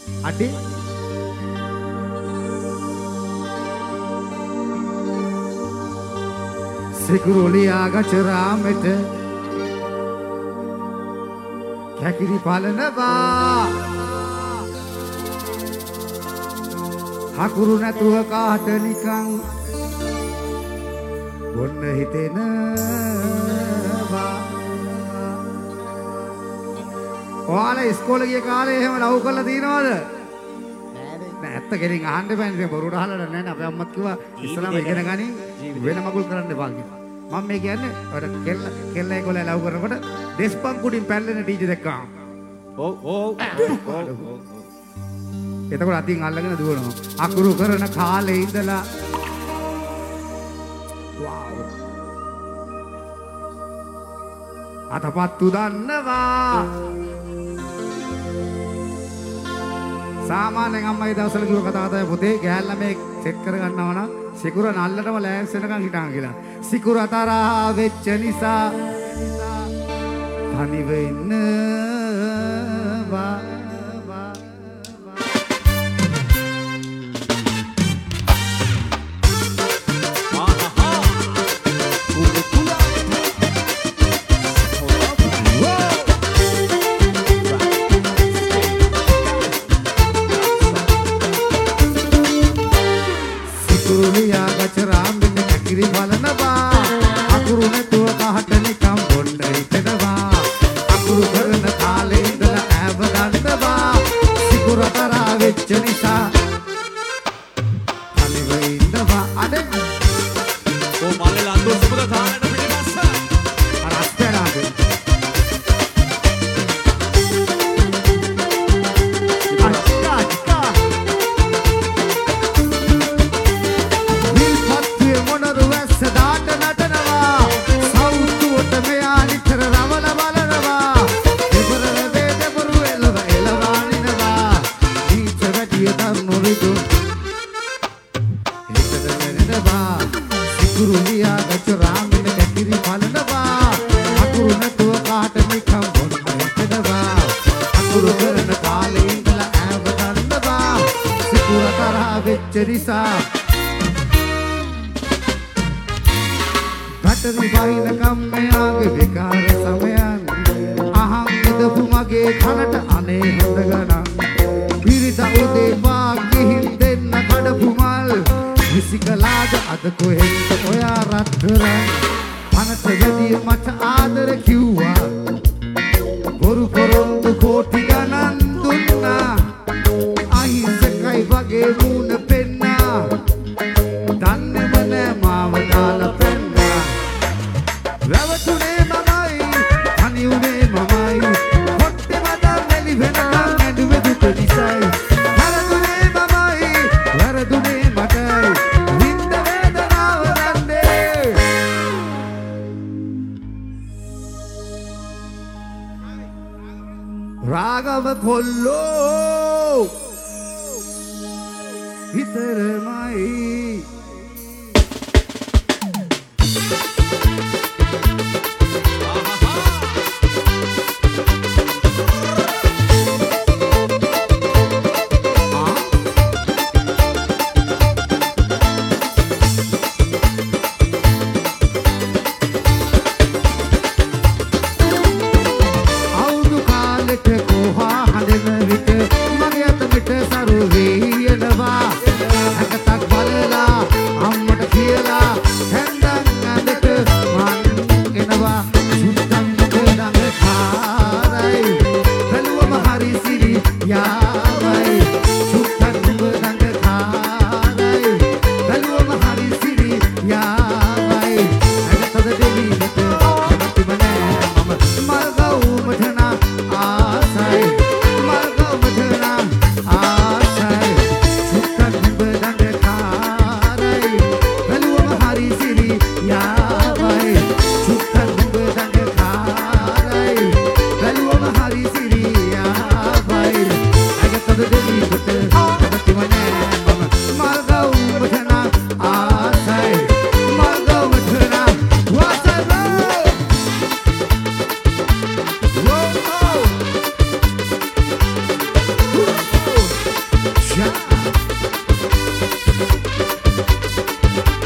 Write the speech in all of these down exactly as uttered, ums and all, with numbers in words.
අඩේ සිකුරුලියා ගචරාමෙට කැකිරි පලනවා හකුරු නැතුව කාට නිකන් බොන්න හිතෙනවා ඔයාලා ඉස්කෝලේ ගිය කාලේ එහෙම ලව් කරලා තියෙනවද නෑ ඇත්ත කෙලින් අහන්න බෑ ඉතින් බොරුට අහලා නෑ නේ අපේ අම්මත් කිව්වා ඉස්සලාම ඉගෙන ගනින් වෙන මගුල් කරන්න එපා කිව්වා මම මේ කියන්නේ අර කෙල්ල කෙල්ල ඒගොල්ලෝ ලව් කරනකොට දෙස්පන් කුඩින් පැල්ලෙන ටීචර් දැක්කා ඔව් ඔව් එතකොට අතින් අල්ලගෙන දුවනවා අකුරු කරන කාලේ ඉඳලා වාව් අතපත්තු දන්නවා සාමාන්‍යයෙන් අම්මයි දවසල කිව්ව කතාව තමයි පුතේ ගෑල්ලා මේ සෙට් කරගන්නවා නම් සිකුර නල්ලටම ලෑන්ස් වෙනකන් හිටන් කියලා සිකුර තරහා වෙච්ච නිසා තනිව ඉන්නවා රාගව කොල්ලෝ විතරමයි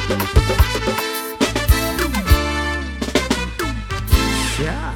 Yeah.